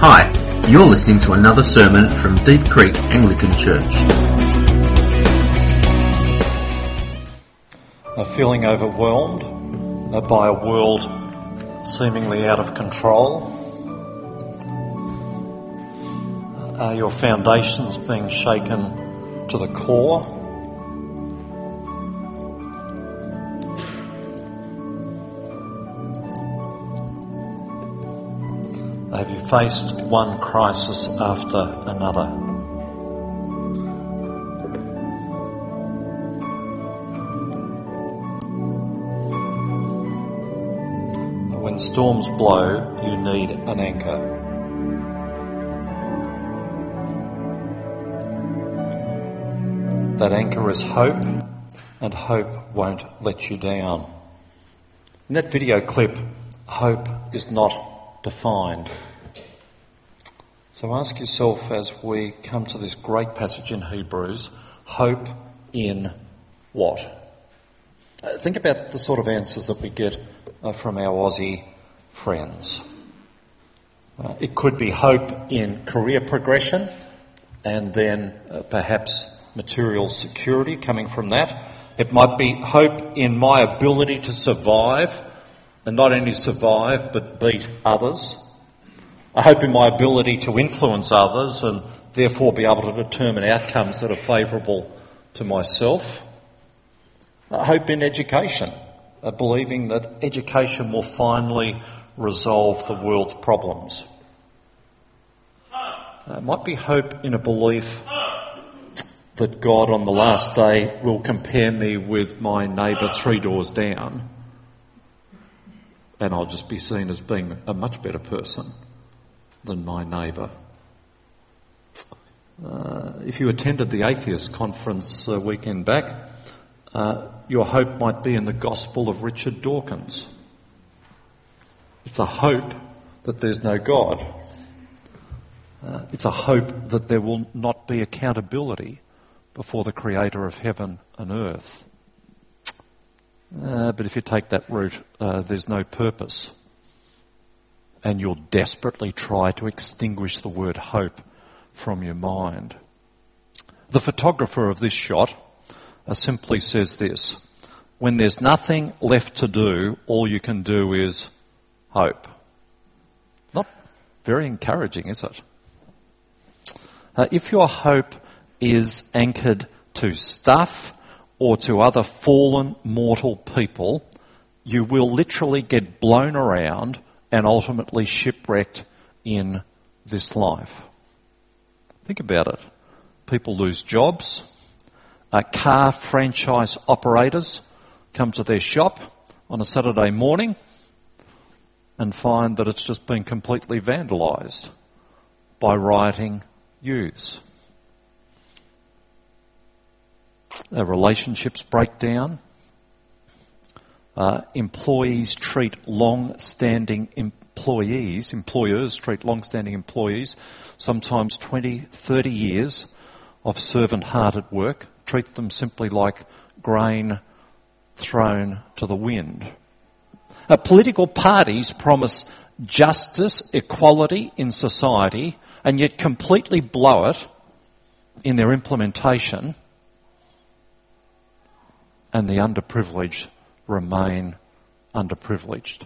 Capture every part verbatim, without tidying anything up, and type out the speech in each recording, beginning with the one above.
Hi, you're listening to another sermon from Deep Creek Anglican Church. Uh, feeling overwhelmed uh, by a world seemingly out of control? Uh, are your foundations being shaken to the core? Have you faced one crisis after another? When storms blow, you need an anchor. That anchor is hope, and hope won't let you down. In that video clip, hope is not defined. So ask yourself as we come to this great passage in Hebrews, hope in what? Uh, think about the sort of answers that we get uh, from our Aussie friends. Uh, it could be hope in career progression and then uh, perhaps material security coming from that. It might be hope in my ability to survive, and not only survive but beat others. I hope in my ability to influence others and therefore be able to determine outcomes that are favourable to myself. I hope in education, uh, believing that education will finally resolve the world's problems. Uh, it might be hope in a belief that God on the last day will compare me with my neighbour three doors down, and I'll just be seen as being a much better person than my neighbour. Uh, if you attended the Atheist Conference a weekend back, uh, your hope might be in the gospel of Richard Dawkins. It's a hope that there's no God. Uh, it's a hope that there will not be accountability before the Creator of heaven and earth. Uh, but if you take that route, uh, there's no purpose. And you'll desperately try to extinguish the word hope from your mind. The photographer of this shot uh, simply says this: when there's nothing left to do, all you can do is hope. Not very encouraging, is it? Uh, if your hope is anchored to stuff or to other fallen mortal people, you will literally get blown around and ultimately shipwrecked in this life. Think about it. People lose jobs. Uh, car franchise operators come to their shop on a Saturday morning and find that it's just been completely vandalised by rioting youths. Uh, relationships break down. Uh, employees treat long-standing employees, employers treat long-standing employees, sometimes twenty, thirty years of servant-hearted work, treat them simply like grain thrown to the wind. Uh, political parties promise justice, equality in society, and yet completely blow it in their implementation, and the underprivileged remain underprivileged.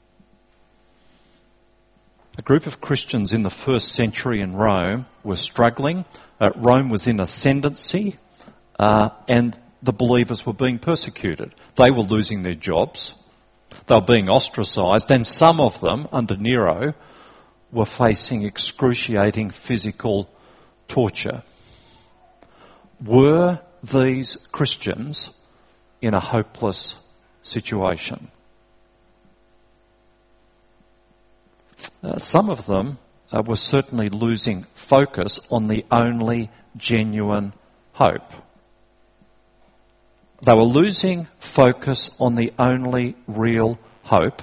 A group of Christians in the first century in Rome were struggling. Uh, Rome was in ascendancy, uh, and the believers were being persecuted. They were losing their jobs. They were being ostracised, and some of them, under Nero, were facing excruciating physical torture. Were these Christians in a hopeless situation? Uh, some of them uh, were certainly losing focus on the only genuine hope. They were losing focus on the only real hope.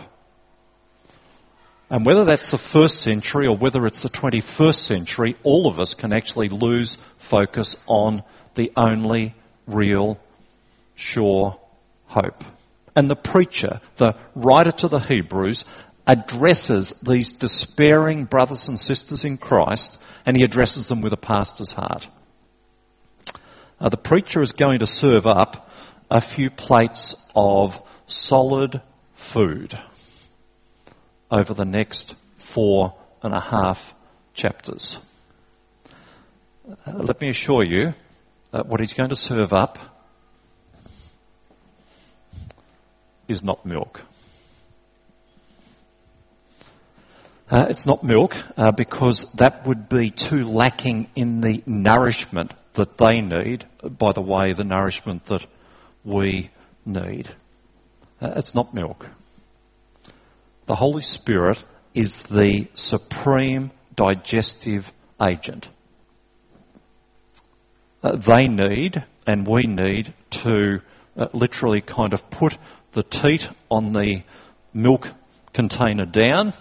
And whether that's the first century or whether it's the twenty-first century, all of us can actually lose focus on the only real, sure hope. And the preacher, the writer to the Hebrews, addresses these despairing brothers and sisters in Christ, and he addresses them with a pastor's heart. Uh, the preacher is going to serve up a few plates of solid food over the next four and a half chapters. Uh, let me assure you that what he's going to serve up is not milk. Uh, it's not milk uh, because that would be too lacking in the nourishment that they need, by the way, the nourishment that we need. Uh, it's not milk. The Holy Spirit is the supreme digestive agent. Uh, they need, and we need, to uh, literally kind of put the teat on the milk container down,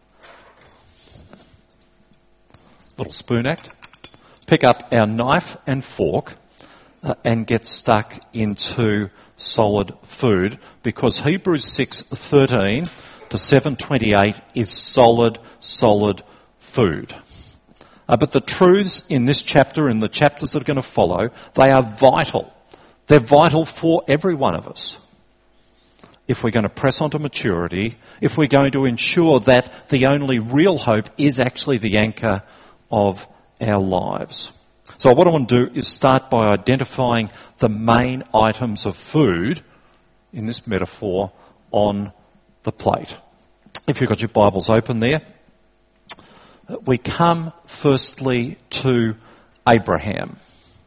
little spoon act, pick up our knife and fork uh, and get stuck into solid food, because Hebrews six thirteen to seven twenty-eight is solid, solid food. Uh, but the truths in this chapter and the chapters that are going to follow, they are vital. They're vital for every one of us. If we're going to press on to maturity, if we're going to ensure that the only real hope is actually the anchor of our lives. So what I want to do is start by identifying the main items of food in this metaphor on the plate. If you've got your Bibles open there, we come firstly to Abraham.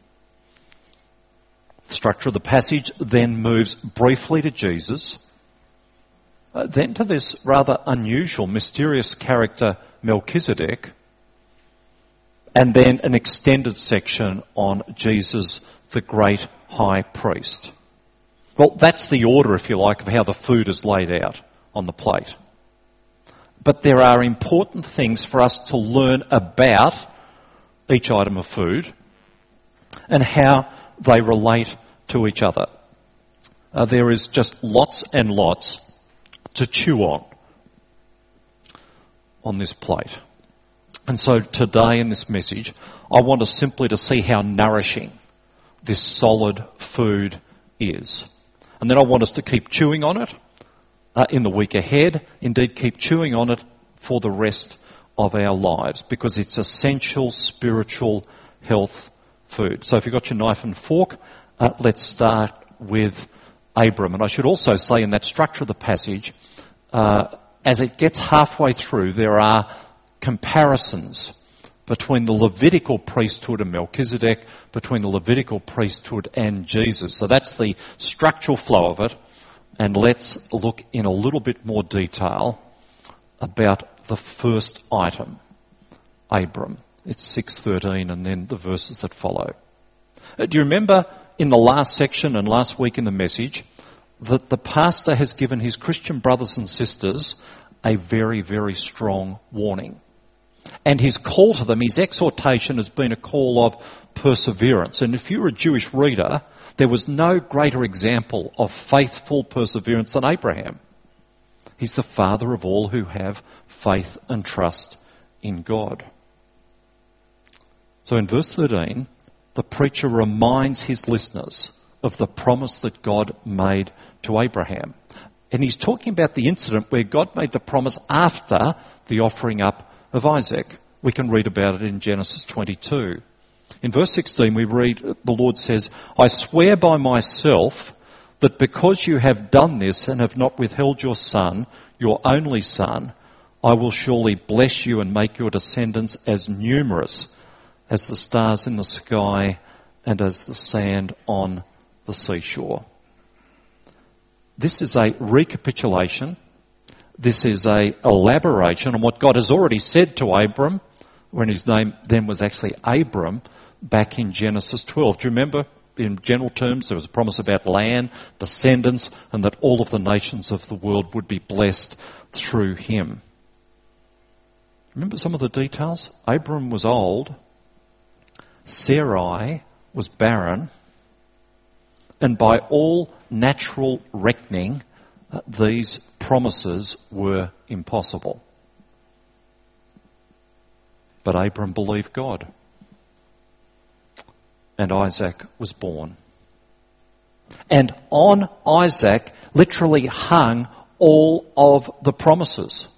The structure of the passage then moves briefly to Jesus, uh, then to this rather unusual, mysterious character Melchizedek, and then an extended section on Jesus, the great high priest. Well, that's the order, if you like, of how the food is laid out on the plate. But there are important things for us to learn about each item of food and how they relate to each other. Uh, there is just lots and lots to chew on on this plate. And so today in this message, I want us simply to see how nourishing this solid food is. And then I want us to keep chewing on it uh, in the week ahead. Indeed, keep chewing on it for the rest of our lives, because it's essential spiritual health food. So if you've got your knife and fork, uh, let's start with Abram. And I should also say in that structure of the passage, uh, as it gets halfway through, there are comparisons between the Levitical priesthood and Melchizedek, between the Levitical priesthood and Jesus. So that's the structural flow of it. And let's look in a little bit more detail about the first item, Abram. It's six thirteen and then the verses that follow. Uh, do you remember in the last section and last week in the message that the pastor has given his Christian brothers and sisters a very, very strong warning? And his call to them, his exhortation, has been a call of perseverance. And if you're a Jewish reader, there was no greater example of faithful perseverance than Abraham. He's the father of all who have faith and trust in God. So in verse thirteen, the preacher reminds his listeners of the promise that God made to Abraham. And he's talking about the incident where God made the promise after the offering up of Isaac. We can read about it in Genesis twenty-two. In verse sixteen we read, the Lord says, "I swear by myself that because you have done this and have not withheld your son, your only son, I will surely bless you and make your descendants as numerous as the stars in the sky and as the sand on the seashore." This is a recapitulation. This is a elaboration on what God has already said to Abram, when his name then was actually Abram, back in Genesis twelve. Do you remember? In general terms, there was a promise about land, descendants, and that all of the nations of the world would be blessed through him. Remember some of the details? Abram was old. Sarai was barren. And by all natural reckoning, uh, these promises were impossible. But Abram believed God. And Isaac was born. And on Isaac literally hung all of the promises.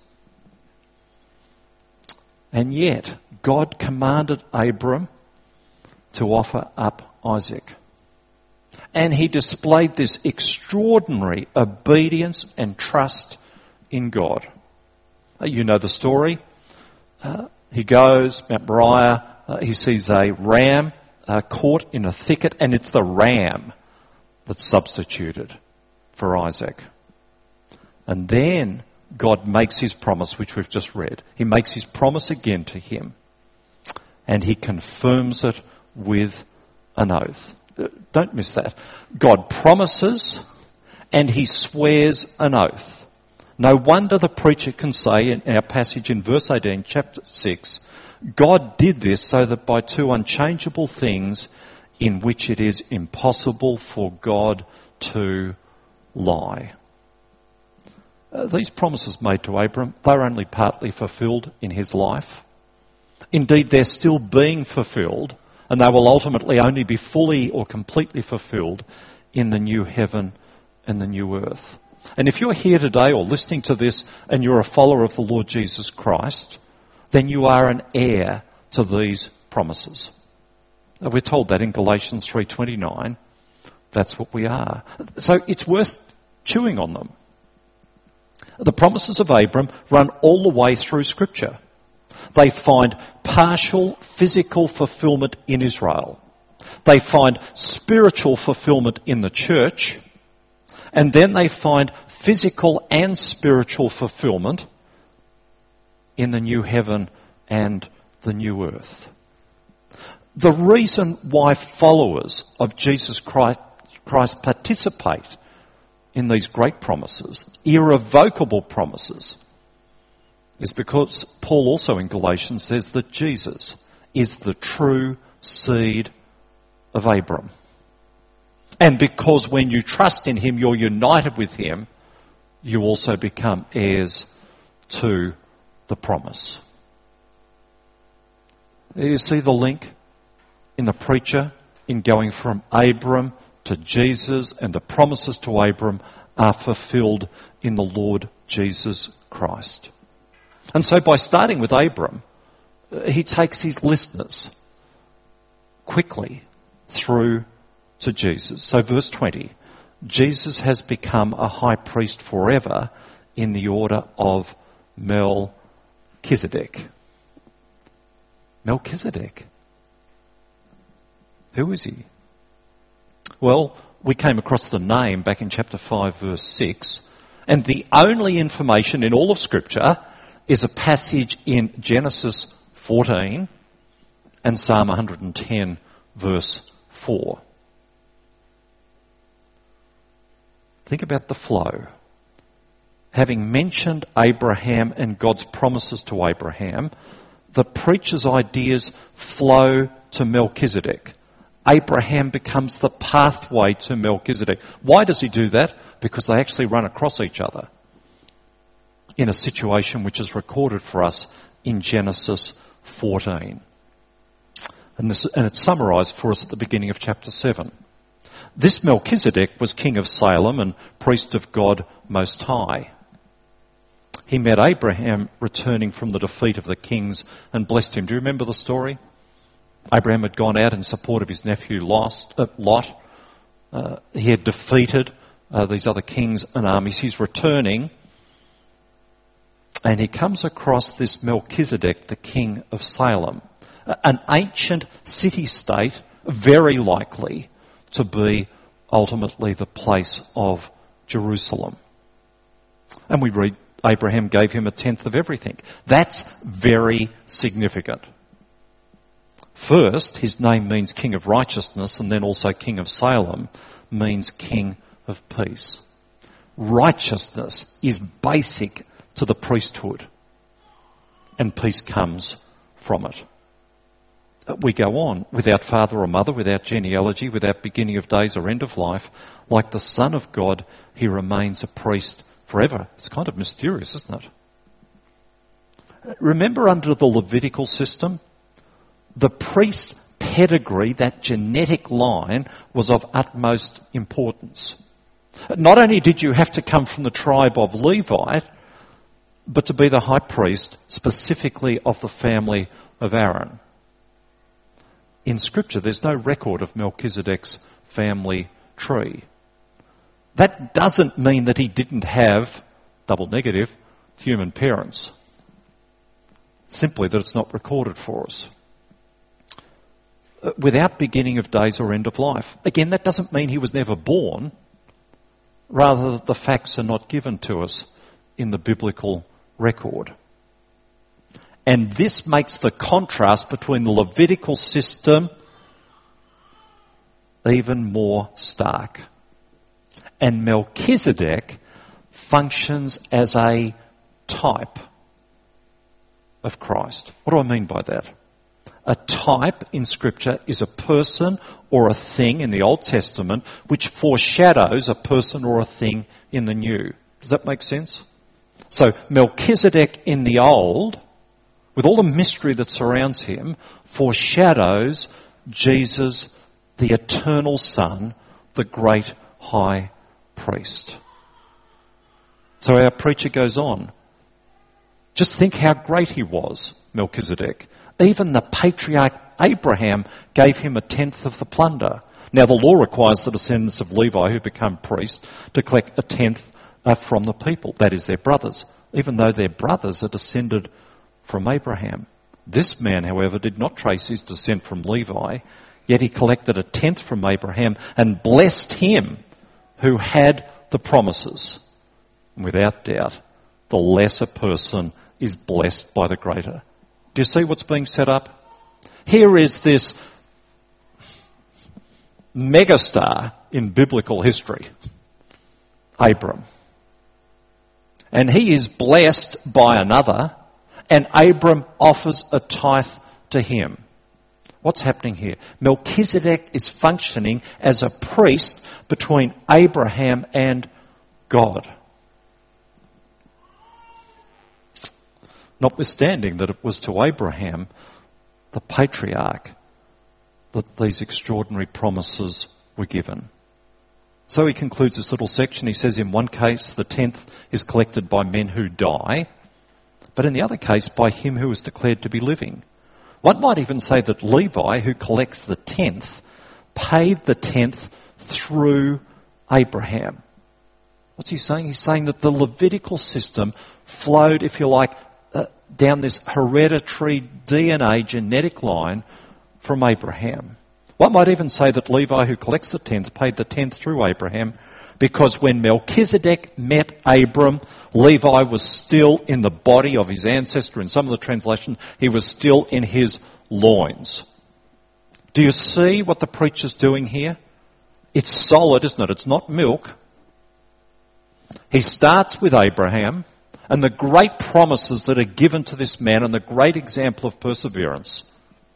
And yet, God commanded Abram to offer up Isaac. And he displayed this extraordinary obedience and trust in God. You know the story. Uh, he goes, Mount Moriah, uh, he sees a ram uh, caught in a thicket, and it's the ram that's substituted for Isaac. And then God makes his promise, which we've just read. He makes his promise again to him, and he confirms it with an oath. Don't miss that. God promises and he swears an oath. No wonder the preacher can say in our passage in verse eighteen, chapter six, God did this so that by two unchangeable things in which it is impossible for God to lie. Uh, these promises made to Abram, they're only partly fulfilled in his life. Indeed, they're still being fulfilled, and they will ultimately only be fully or completely fulfilled in the new heaven and the new earth. And if you're here today or listening to this and you're a follower of the Lord Jesus Christ, then you are an heir to these promises. We're told that in Galatians three twenty-nine. That's what we are. So it's worth chewing on them. The promises of Abram run all the way through Scripture. They find partial physical fulfillment in Israel. They find spiritual fulfillment in the church. And then they find physical and spiritual fulfillment in the new heaven and the new earth. The reason why followers of Jesus Christ, Christ participate in these great promises, irrevocable promises, is because Paul also in Galatians says that Jesus is the true seed of Abram. And because when you trust in him, you're united with him, you also become heirs to the promise. You see the link in the preacher in going from Abram to Jesus, and the promises to Abram are fulfilled in the Lord Jesus Christ. And so by starting with Abram, he takes his listeners quickly through to Jesus. So verse twenty, Jesus has become a high priest forever in the order of Melchizedek. Melchizedek. Who is he? Well, we came across the name back in chapter five, verse six, and the only information in all of Scripture is a passage in Genesis fourteen and Psalm one hundred ten, verse four. Think about the flow. Having mentioned Abraham and God's promises to Abraham, the preacher's ideas flow to Melchizedek. Abraham becomes the pathway to Melchizedek. Why does he do that? Because they actually run across each other in a situation which is recorded for us in Genesis fourteen. And, this, and it's summarised for us at the beginning of chapter seven. This Melchizedek was king of Salem and priest of God Most High. He met Abraham returning from the defeat of the kings and blessed him. Do you remember the story? Abraham had gone out in support of his nephew Lot. Uh, he had defeated uh, these other kings and armies. He's returning, and he comes across this Melchizedek, the king of Salem, an ancient city-state, very likely to be ultimately the place of Jerusalem. And we read Abraham gave him a tenth of everything. That's very significant. First, his name means King of Righteousness, and then also King of Salem means King of Peace. Righteousness is basic to the priesthood, and peace comes from it. We go on without father or mother, without genealogy, without beginning of days or end of life. Like the Son of God, he remains a priest forever. It's kind of mysterious, isn't it? Remember, under the Levitical system, the priest's pedigree, that genetic line, was of utmost importance. Not only did you have to come from the tribe of Levi, but to be the high priest specifically of the family of Aaron. In Scripture, there's no record of Melchizedek's family tree. That doesn't mean that he didn't have, double negative, human parents. Simply that it's not recorded for us. Without beginning of days or end of life. Again, that doesn't mean he was never born. Rather, that the facts are not given to us in the biblical record. And this makes the contrast between the Levitical system even more stark. And Melchizedek functions as a type of Christ. What do I mean by that? A type in Scripture is a person or a thing in the Old Testament which foreshadows a person or a thing in the New. Does that make sense? So Melchizedek in the Old, with all the mystery that surrounds him, foreshadows Jesus, the eternal Son, the great high priest. So our preacher goes on. Just think how great he was, Melchizedek. Even the patriarch Abraham gave him a tenth of the plunder. Now the law requires the descendants of Levi who become priests to collect a tenth uh, from the people, that is their brothers, even though their brothers are descended from Abraham. This man, however, did not trace his descent from Levi, yet he collected a tenth from Abraham and blessed him who had the promises. And without doubt, the lesser person is blessed by the greater. Do you see what's being set up? Here is this megastar in biblical history, Abram. And he is blessed by another, and Abram offers a tithe to him. What's happening here? Melchizedek is functioning as a priest between Abraham and God. Notwithstanding that it was to Abraham, the patriarch, that these extraordinary promises were given. So he concludes this little section. He says in one case the tenth is collected by men who die, but in the other case by him who is declared to be living. One might even say that Levi, who collects the tenth, paid the tenth through Abraham. What's he saying? He's saying that the Levitical system flowed, if you like, uh, down this hereditary D N A genetic line from Abraham. One might even say that Levi, who collects the tenth, paid the tenth through Abraham, because when Melchizedek met Abram, Levi was still in the body of his ancestor. In some of the translations, he was still in his loins. Do you see what the preacher's doing here? It's solid, isn't it? It's not milk. He starts with Abraham and the great promises that are given to this man and the great example of perseverance.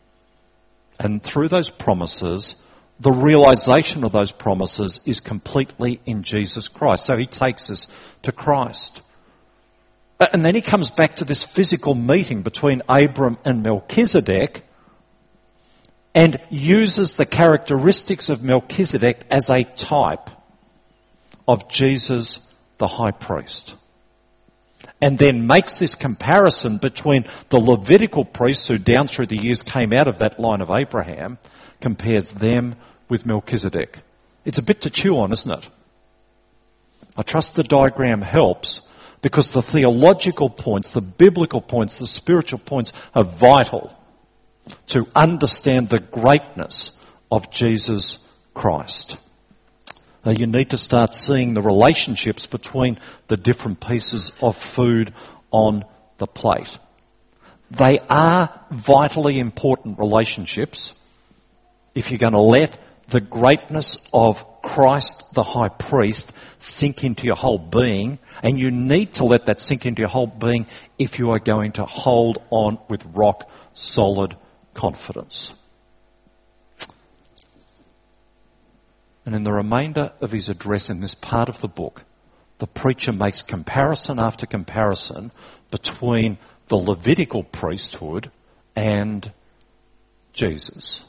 And through those promises, the realization of those promises is completely in Jesus Christ. So he takes us to Christ. And then he comes back to this physical meeting between Abram and Melchizedek and uses the characteristics of Melchizedek as a type of Jesus, the high priest. And then makes this comparison between the Levitical priests who down through the years came out of that line of Abraham, compares them with Melchizedek. It's a bit to chew on, isn't it? I trust the diagram helps because the theological points, the biblical points, the spiritual points are vital to understand the greatness of Jesus Christ. Uh, you need to start seeing the relationships between the different pieces of food on the plate. They are vitally important relationships if you're going to let the greatness of Christ the high priest sink into your whole being, and you need to let that sink into your whole being if you are going to hold on with rock solid confidence. And in the remainder of his address in this part of the book, the preacher makes comparison after comparison between the the Levitical priesthood and Jesus.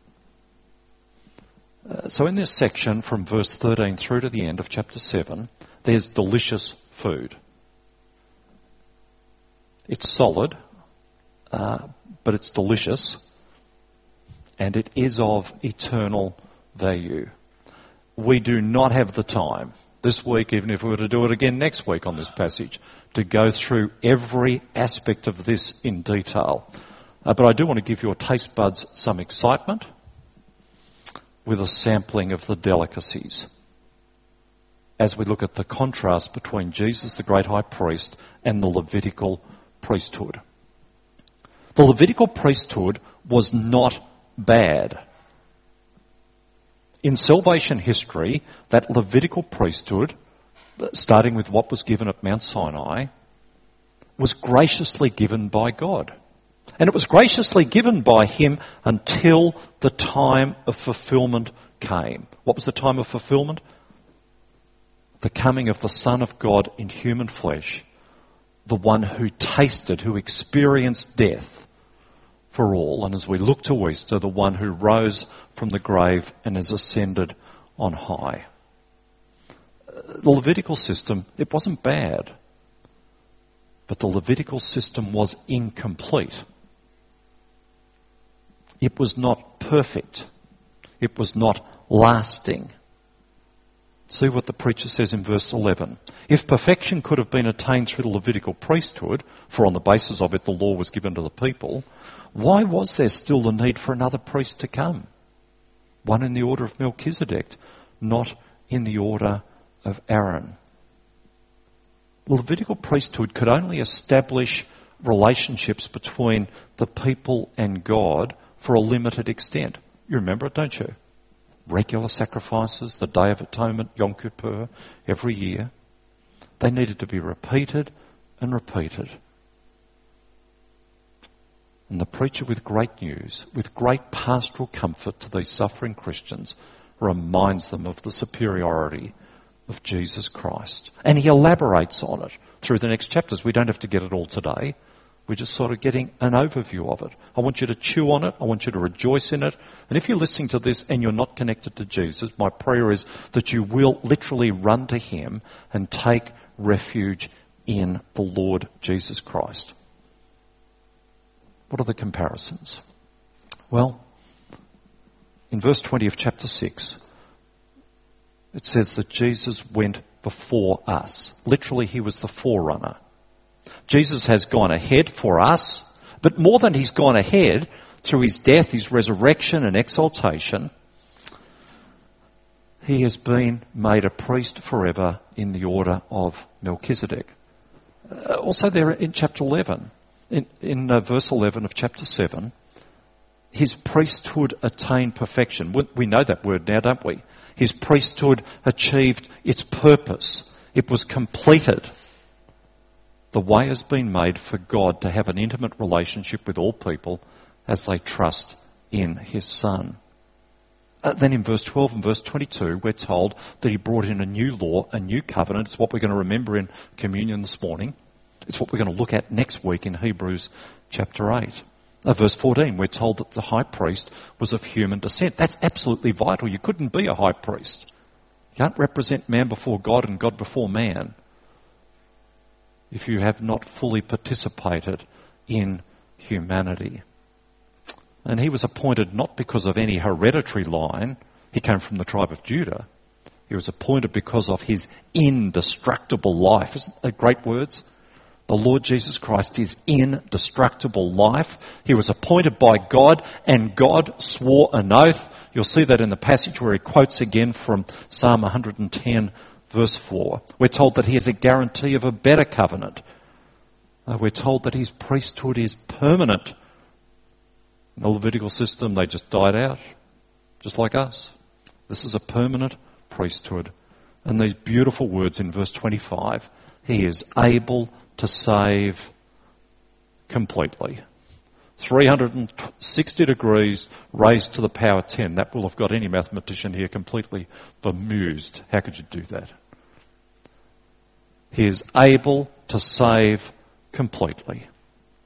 Uh, so in this section, from verse thirteen through to the end of chapter seven, there's delicious food. It's solid, uh, but it's delicious, and it is of eternal value. We do not have the time this week, even if we were to do it again next week on this passage, to go through every aspect of this in detail. Uh, but I do want to give your taste buds some excitement with a sampling of the delicacies as we look at the contrast between Jesus, the great high priest, and the Levitical priesthood. The Levitical priesthood was not bad. In salvation history, that Levitical priesthood, starting with what was given at Mount Sinai, was graciously given by God. And it was graciously given by him until the time of fulfillment came. What was the time of fulfillment? The coming of the Son of God in human flesh, the one who tasted, who experienced death for all. And as we look to Easter, the one who rose from the grave and is ascended on high. The Levitical system, it wasn't bad, but the Levitical system was incomplete. It was not perfect. It was not lasting. See what the preacher says in verse eleven. If perfection could have been attained through the Levitical priesthood, for on the basis of it the law was given to the people, why was there still the need for another priest to come? One in the order of Melchizedek, not in the order of Aaron. The Levitical priesthood could only establish relationships between the people and God for a limited extent. You remember it, don't you? Regular sacrifices, the Day of Atonement, Yom Kippur, every year. They needed to be repeated and repeated. And the preacher, with great news, with great pastoral comfort to these suffering Christians, reminds them of the superiority of Jesus Christ. And he elaborates on it through the next chapters. We don't have to get it all today. We're just sort of getting an overview of it. I want you to chew on it. I want you to rejoice in it. And if you're listening to this and you're not connected to Jesus, my prayer is that you will literally run to him and take refuge in the Lord Jesus Christ. What are the comparisons? Well, in verse twenty of chapter six, it says that Jesus went before us. Literally, he was the forerunner. Jesus has gone ahead for us, but more than he's gone ahead, through his death, his resurrection and exaltation, he has been made a priest forever in the order of Melchizedek. Uh, also there in chapter eleven, in, in uh, verse eleven of chapter seven, his priesthood attained perfection. We, we know that word now, don't we? His priesthood achieved its purpose. It was completed. The way has been made for God to have an intimate relationship with all people as they trust in his Son. Uh, then in verse twelve and verse twenty-two, we're told that he brought in a new law, a new covenant. It's what we're going to remember in communion this morning. It's what we're going to look at next week in Hebrews chapter eight. Uh, verse fourteen, we're told that the high priest was of human descent. That's absolutely vital. You couldn't be a high priest. You can't represent man before God and God before man if you have not fully participated in humanity. And he was appointed not because of any hereditary line. He came from the tribe of Judah. He was appointed because of his indestructible life. Isn't that great words? The Lord Jesus Christ is indestructible life. He was appointed by God, and God swore an oath. You'll see that in the passage where he quotes again from Psalm one hundred ten, verse four. We're told that he is a guarantee of a better covenant. Uh, we're told that his priesthood is permanent. In the Levitical system, they just died out, just like us. This is a permanent priesthood. And these beautiful words in verse twenty-five, he is able to save completely. three hundred sixty degrees raised to the power ten. That will have got any mathematician here completely bemused. How could you do that? He is able to save completely.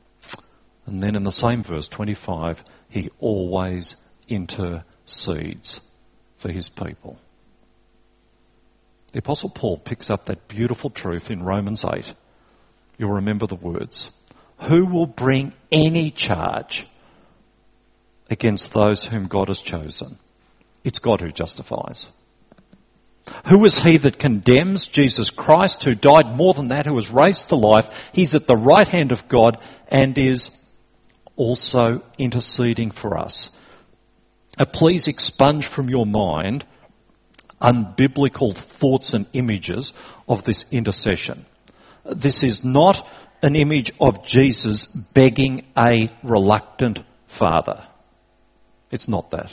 And then in the same verse, twenty-five, he always intercedes for his people. The Apostle Paul picks up that beautiful truth in Romans eight. You'll remember the words. Who will bring any charge against those whom God has chosen? It's God who justifies. Who is he that condemns? Jesus Christ, who died, more than that, who was raised to life. He's at the right hand of God and is also interceding for us. Uh, please expunge from your mind unbiblical thoughts and images of this intercession. This is not an image of Jesus begging a reluctant father. It's not that.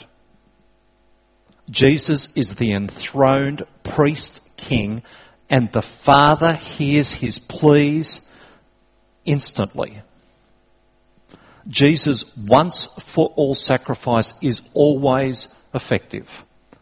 Jesus is the enthroned priest king, and the Father hears his pleas instantly. Jesus' once for all sacrifice is always effective.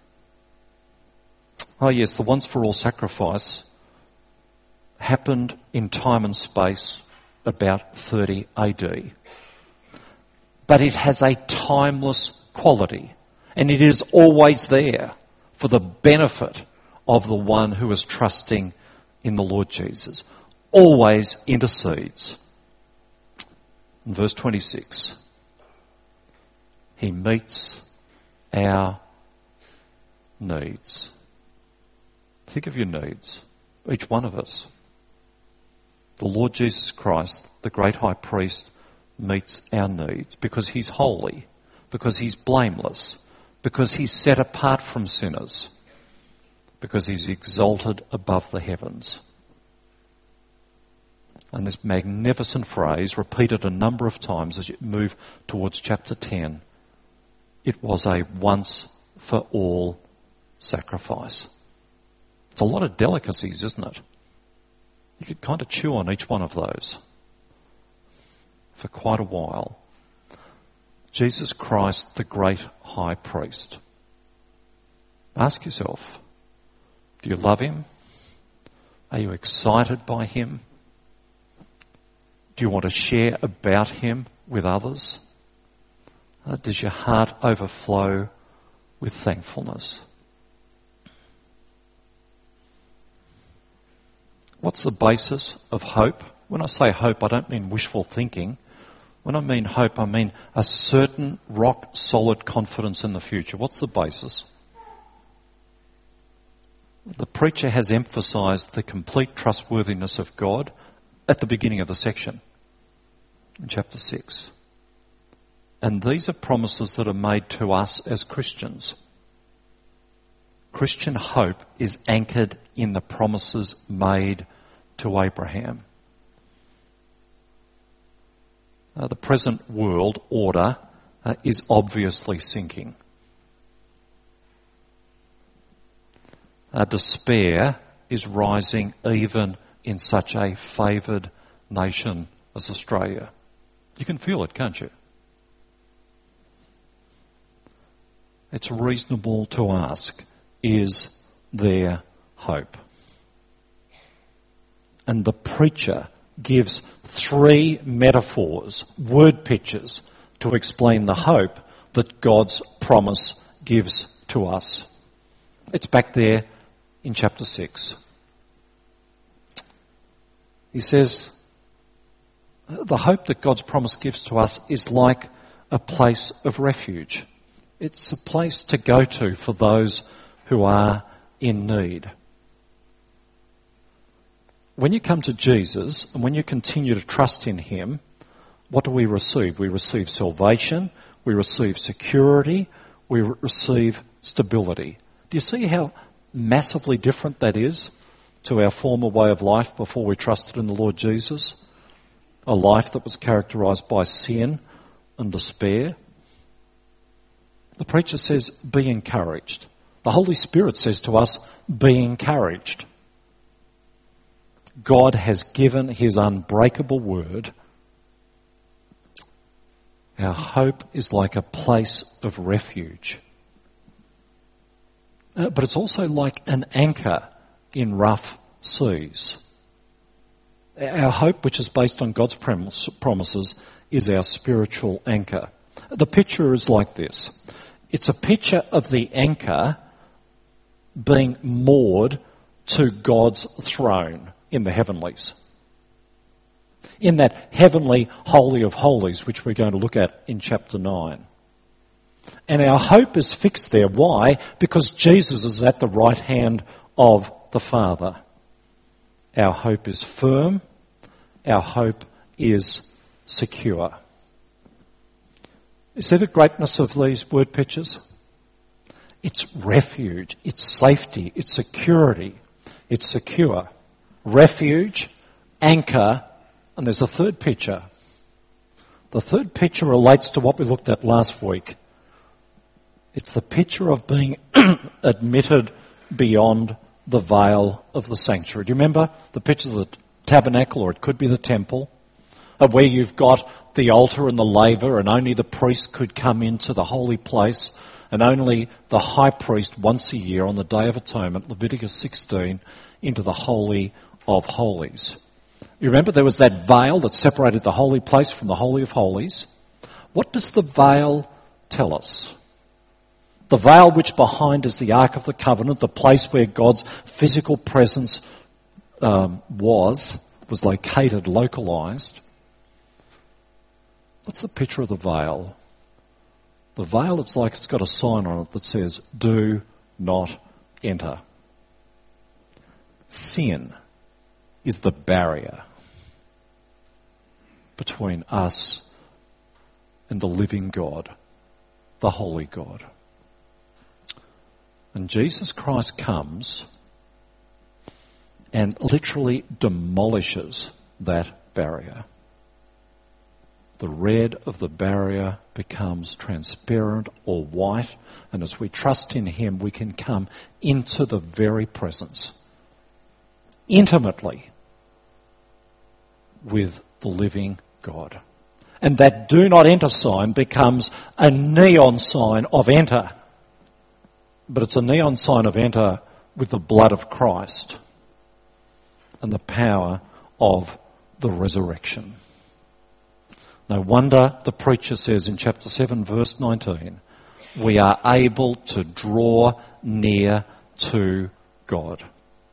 Oh yes, the once for all sacrifice happened in time and space about thirty A D. But it has a timeless quality, and it is always there for the benefit of the one who is trusting in the Lord Jesus. Always intercedes. In verse twenty-six, he meets our needs. Think of your needs, each one of us. The Lord Jesus Christ, the great high priest, meets our needs because he's holy, because he's blameless, because he's set apart from sinners, because he's exalted above the heavens. And this magnificent phrase, repeated a number of times as you move towards chapter ten, it was a once for all sacrifice. It's a lot of delicacies, isn't it? You could kind of chew on each one of those for quite a while. Jesus Christ, the great high priest. Ask yourself, do you love him? Are you excited by him? Do you want to share about him with others? Uh, does your heart overflow with thankfulness? What's the basis of hope? When I say hope, I don't mean wishful thinking. When I mean hope, I mean a certain rock-solid confidence in the future. What's the basis? The preacher has emphasised the complete trustworthiness of God at the beginning of the section, in chapter six. And these are promises that are made to us as Christians. Christian hope is anchored in the promises made to Abraham. Uh, the present world order uh, is obviously sinking. Uh, despair is rising even in such a favoured nation as Australia. You can feel it, can't you? It's reasonable to ask, is there hope? And the preacher gives three metaphors, word pictures, to explain the hope that God's promise gives to us. It's back there in chapter six. He says, the hope that God's promise gives to us is like a place of refuge. It's a place to go to for those who are in need. When you come to Jesus and when you continue to trust in him, what do we receive? We receive salvation, we receive security, we receive stability. Do you see how massively different that is to our former way of life before we trusted in the Lord Jesus? A life that was characterised by sin and despair. The preacher says, be encouraged. The Holy Spirit says to us, be encouraged. God has given his unbreakable word. Our hope is like a place of refuge. Uh, but it's also like an anchor in rough seas. Our hope, which is based on God's promises, is our spiritual anchor. The picture is like this. It's a picture of the anchor being moored to God's throne in the heavenlies. In that heavenly Holy of Holies, which we're going to look at in chapter nine. And our hope is fixed there. Why? Because Jesus is at the right hand of the Father. Our hope is firm. Our hope is secure. You see the greatness of these word pictures? It's refuge, it's safety, it's security, it's secure. Refuge, anchor, and there's a third picture. The third picture relates to what we looked at last week. It's the picture of being admitted beyond the veil of the sanctuary. Do you remember the pictures of the tabernacle, or it could be the temple, of where you've got the altar and the laver, and only the priest could come into the holy place, and only the high priest once a year on the Day of Atonement, Leviticus sixteen, into the Holy of Holies. You remember there was that veil that separated the holy place from the Holy of Holies. What does the veil tell us? The veil which behind is the Ark of the Covenant, the place where God's physical presence um, was, was located, localised. What's the picture of the veil? The veil, it's like it's got a sign on it that says, "Do not enter." Sin is the barrier between us and the living God, the holy God. And Jesus Christ comes and literally demolishes that barrier. The red of the barrier becomes transparent or white, and as we trust in him, we can come into the very presence, intimately, with the living God. And that "do not enter" sign becomes a neon sign of enter. But it's a neon sign of enter with the blood of Christ and the power of the resurrection. No wonder the preacher says in chapter seven, verse nineteen, we are able to draw near to God.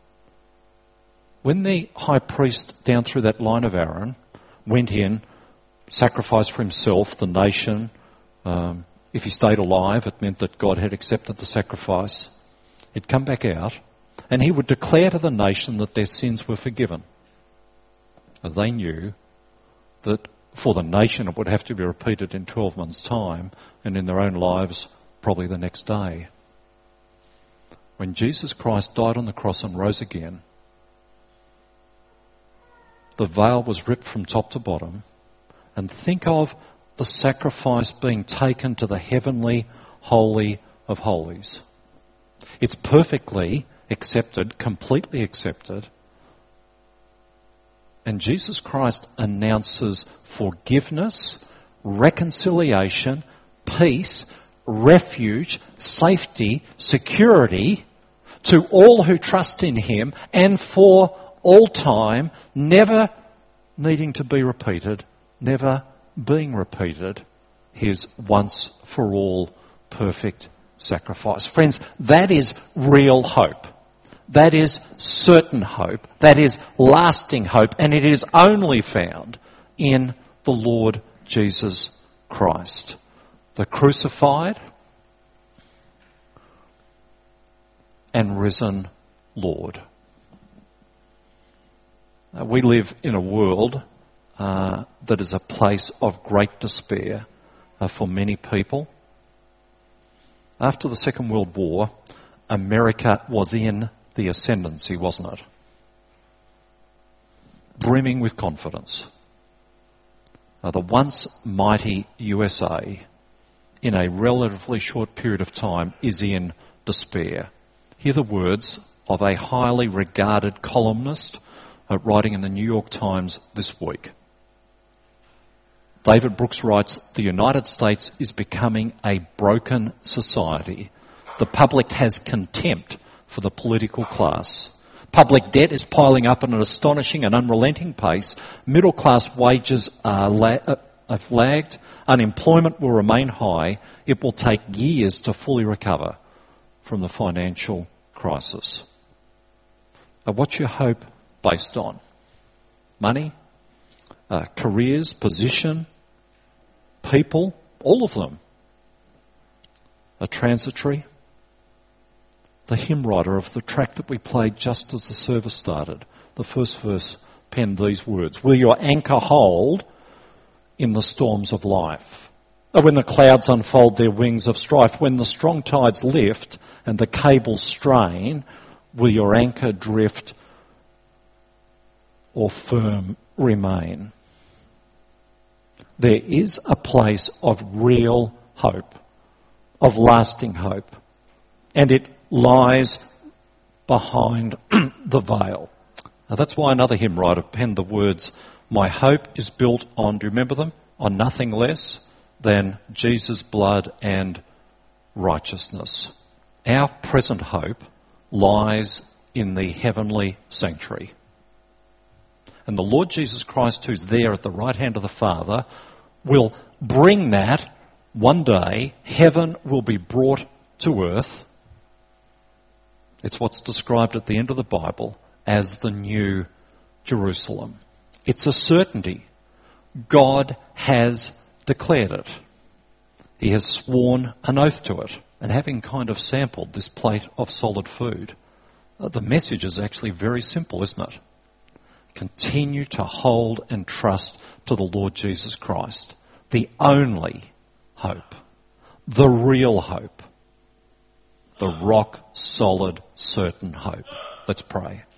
When the high priest down through that line of Aaron went in, sacrificed for himself, the nation, um, if he stayed alive, it meant that God had accepted the sacrifice. He'd come back out and he would declare to the nation that their sins were forgiven. And they knew that for the nation it would have to be repeated in twelve months' time, and in their own lives probably the next day. When Jesus Christ died on the cross and rose again, the veil was ripped from top to bottom, and think of the sacrifice being taken to the heavenly Holy of Holies. It's perfectly accepted, completely accepted. And Jesus Christ announces forgiveness, reconciliation, peace, refuge, safety, security to all who trust in him, and for all time, never needing to be repeated, never being repeated, his once for all perfect sacrifice. Friends, that is real hope. That is certain hope. That is lasting hope. And it is only found in the Lord Jesus Christ, the crucified and risen Lord. Uh, we live in a world uh, that is a place of great despair uh, for many people. After the Second World War, America was in the ascendancy, wasn't it? Brimming with confidence. Uh, the once mighty U S A, in a relatively short period of time, is in despair. Hear the words of a highly regarded columnist uh, writing in the New York Times this week. David Brooks writes, "The United States is becoming a broken society. The public has contempt for the political class. Public debt is piling up at an astonishing and unrelenting pace. Middle-class wages are la- uh, have lagged. Unemployment will remain high. It will take years to fully recover from the financial crisis. Uh, what's your hope based on? Money? Uh, careers? Position? People? All of them are transitory. The hymn writer of the track that we played just as the service started, the first verse penned these words: "Will your anchor hold in the storms of life? Or when the clouds unfold their wings of strife, when the strong tides lift and the cables strain, will your anchor drift or firm remain?" There is a place of real hope, of lasting hope, and it lies behind the veil. Now that's why another hymn writer penned the words, "My hope is built on," do you remember them? "On nothing less than Jesus' blood and righteousness." Our present hope lies in the heavenly sanctuary. And the Lord Jesus Christ, who's there at the right hand of the Father, will bring that one day. Heaven will be brought to earth. It's what's described at the end of the Bible as the New Jerusalem. It's a certainty. God has declared it. He has sworn an oath to it. And having kind of sampled this plate of solid food, the message is actually very simple, isn't it? Continue to hold and trust to the Lord Jesus Christ, the only hope, the real hope, the rock-solid, certain hope. Let's pray.